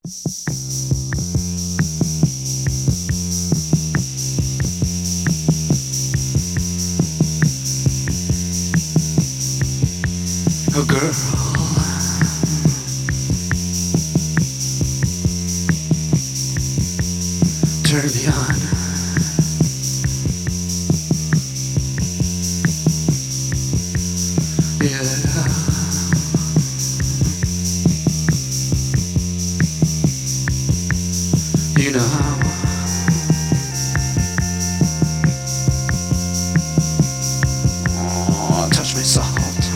Oh girl, turn me on. Yeah, you know how. Oh, touch me soft.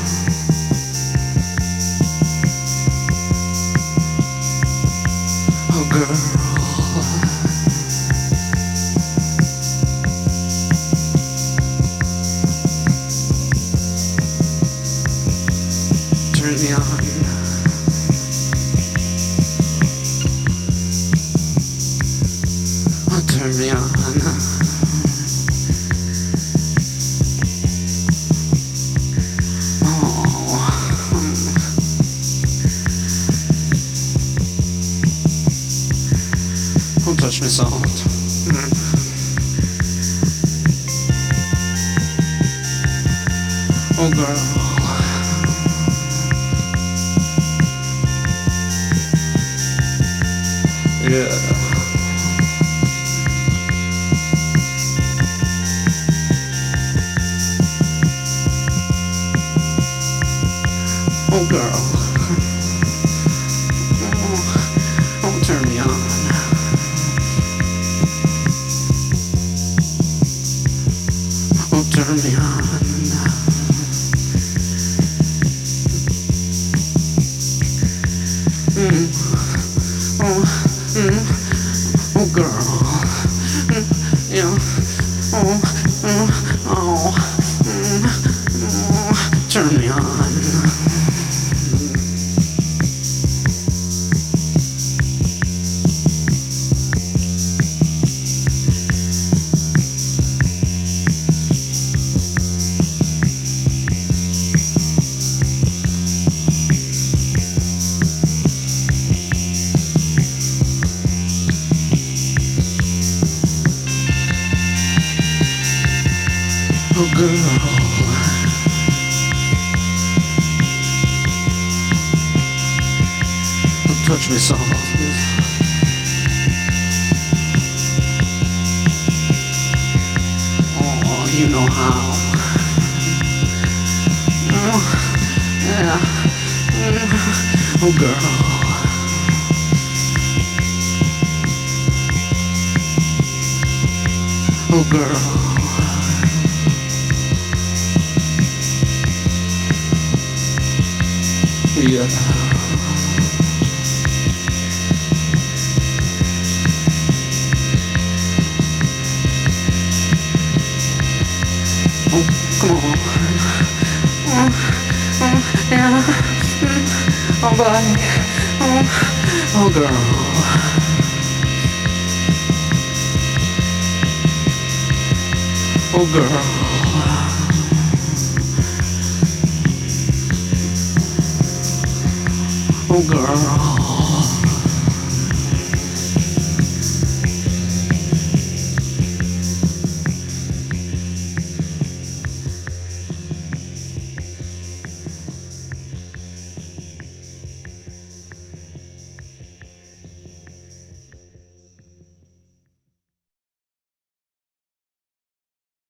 Oh girl, turn me on. Oh, turn me on. Don't touch me soft. Oh girl, yeah. Oh girl, oh turn me on. Oh turn me on. Oh girl, yeah. Turn me on. Oh girl, don't touch me soft. Oh, you know how. Yeah. Oh girl. Oh girl. Yeah. Oh, come on. Yeah. Oh, boy. Oh, girl. Oh, girl. Oh, girl.